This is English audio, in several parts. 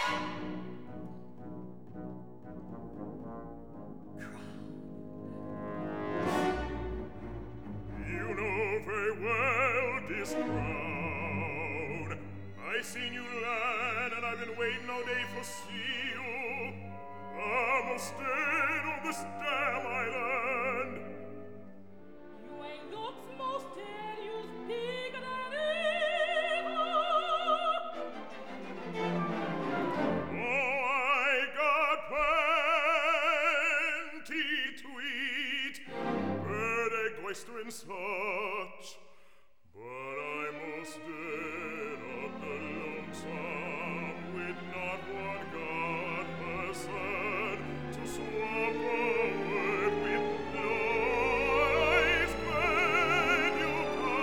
You know very well this crown. I seen you land, and I've been waiting all day for see you. Almost dead on this damn island. You ain't looks most dead, you's bigger than ever. Oh, I got plenty to eat, bird, egg, oyster, and such. But I'm most dead of the lonesome, with not one god person to swap a word with. Lord, I'm glad you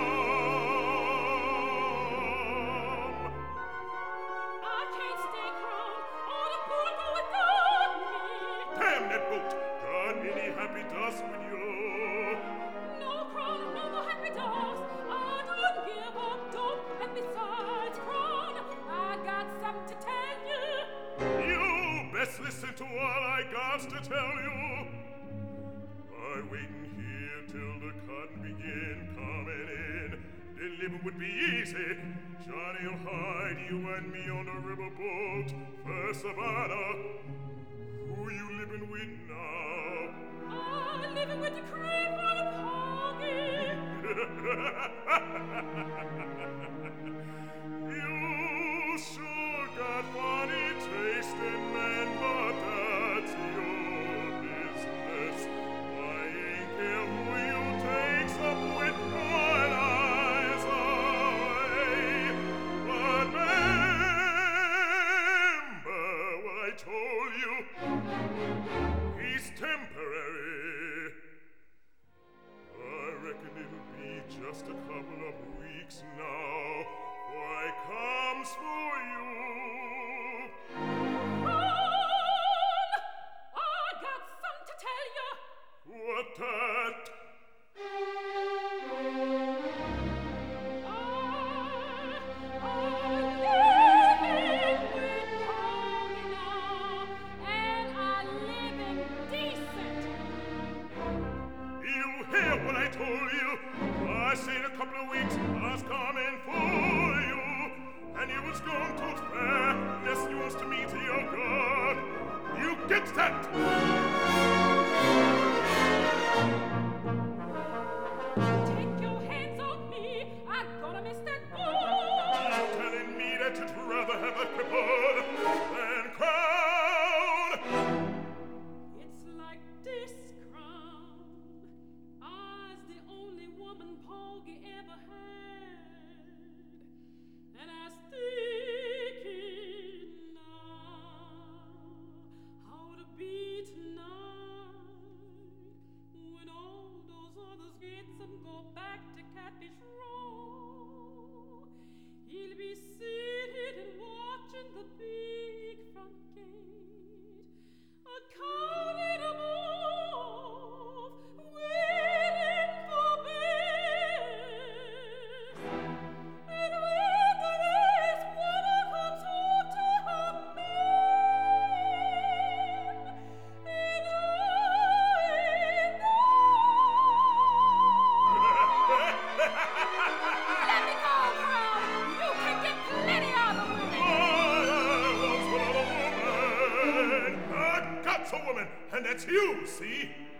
come. I can't stay crowned, all the boat go without me. Damn that boat! Got any happy dust with you? No crown, no more happy dogs. I don't give up, don't. And besides, crown, I got something to tell you. You best listen to all I got to tell you. I'm waiting here till the cotton begin coming in. Then living would be easy. Johnny'll hide you and me on the riverboat for Savannah. Who you living with now? I'm living with the crane for the poggy. You sure got funny taste in men, but that's your business. I ain't care who you takes up with one eyes away. But remember what I told you. He's temporary. I reckon it'll be just a couple of weeks now, for I comes for you. Crown, I got something to tell you. What that? You hear what I told you? I said a couple of weeks I was coming for you, and you was going to fair unless you was to meet your God. You get that? Take your hands off me, I'm gonna miss that boat. You telling me that you'd rather have a cripple than crown? It's like this, crown. I's the only woman Poggy ever had, and I thinking now how to be tonight when all those others get some go back to Catfish Row. He'll be seated and watching the big front gate, counting 'em off, waiting for best. And when the last woman comes home to her man, and I let me go, Crown. You can get plenty of them with it. I got a woman, and that's you, see?